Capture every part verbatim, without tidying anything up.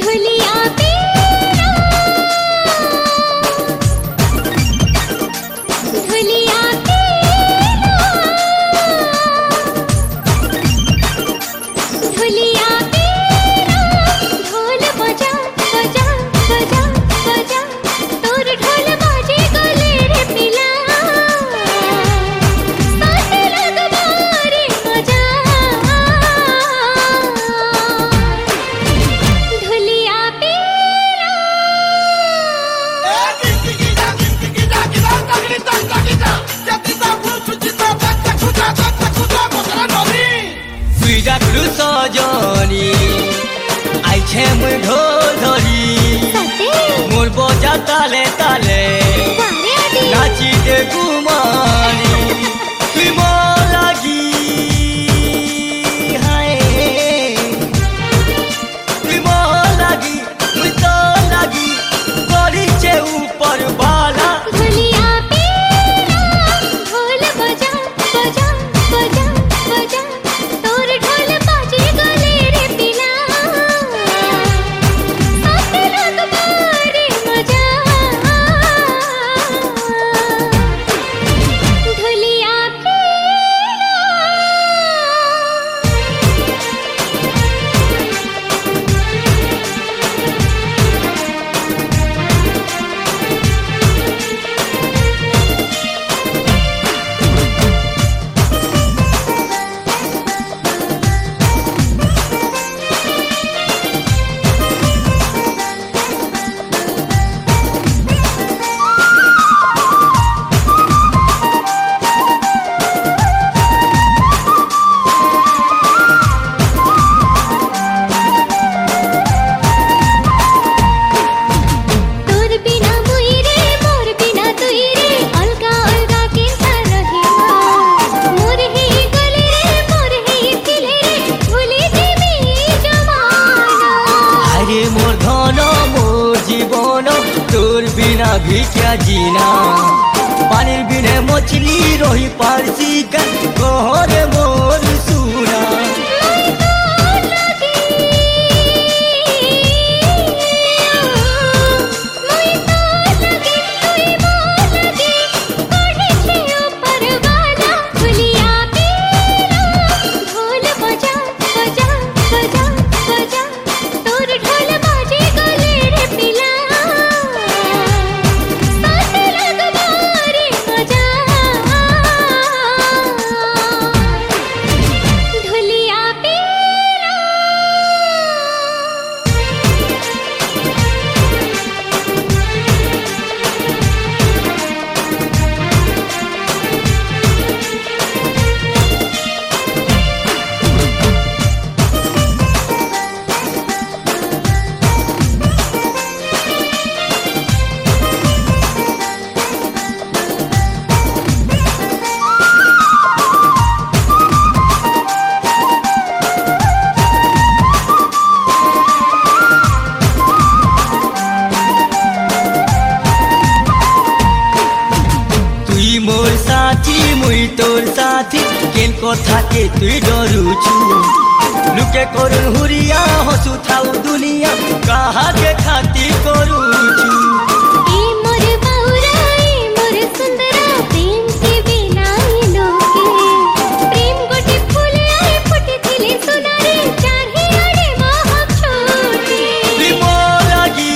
सजनी आइछे मुई ढोल धरी मोर बजा ताले ताले नाची दे गुमानी तुई मो लागी हाय तुई मो लागी मुई तो लागी करिछे ऊपर वाला बिना भी क्या जीना पानी बिना मछली रोही पारसी कर गोहर मोर सुना मोर साथी मुई तोर साथी केन कथा के तुई डरुछु लुके करुन हुरिया हसु थाउ दुनिया कहा के खाती करुछु ए मोर बाउरा ए मोर सुंदरा प्रेम के बिना लोके प्रेम गोटे फूल आए फुटी थिले सुनारे चाहे आड़े महक छोटे तुई मो लागी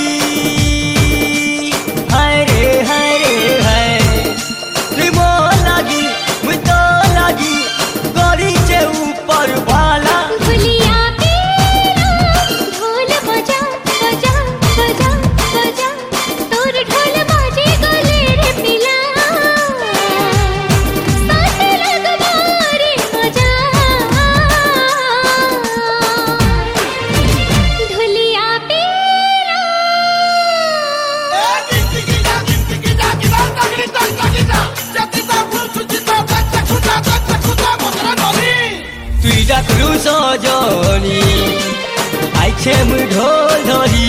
हाय रे हाय रे हाय तुई मो लागी मुई तो लागी करिछे ऊपर वाला भुलिया तेरा ढोल बजा बजा बजा बजा तोर ढोल बाजे गले रे पिला साथ लगवा रे मजा ढोलिया तेरा तुई डाकलु सजनी आइछे मुई ढोल धरी